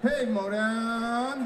Hey, Modown!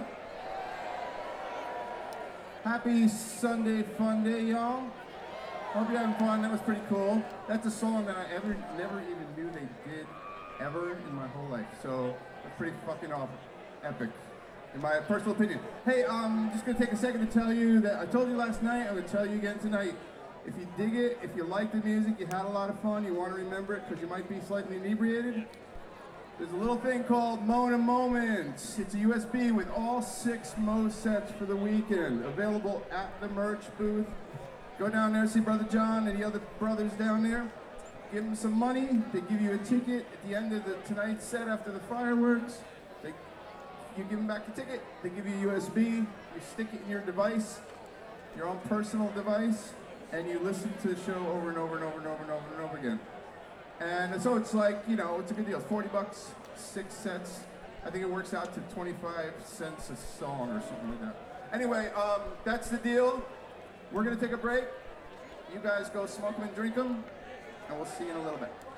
Happy Sunday fun day, y'all. Hope you're having fun. That was pretty cool. That's a song that I never even knew they did ever in my whole life. So it's pretty fucking epic, in my personal opinion. Hey, I'm just gonna take a second to tell you that I told you last night, I'm gonna tell you again tonight. If you dig it, if you like the music, you had a lot of fun, you want to remember it because you might be slightly inebriated, there's a little thing called Mona Moments. It's a USB with all 6 Mo sets for the weekend, available at the merch booth. Go down there, see Brother John and the other brothers down there. Give them some money. They give you a ticket at the end of tonight's set after the fireworks. You give them back the ticket. They give you a USB. You stick it in your device, your own personal device, and you listen to the show over and over and over and over and over and over again. And so it's like, you know, it's a good deal. It's $40, 6 sets. I think it works out to 25 cents a song or something like that. Anyway, that's the deal. We're gonna take a break. You guys go smoke them and drink them, and we'll see you in a little bit.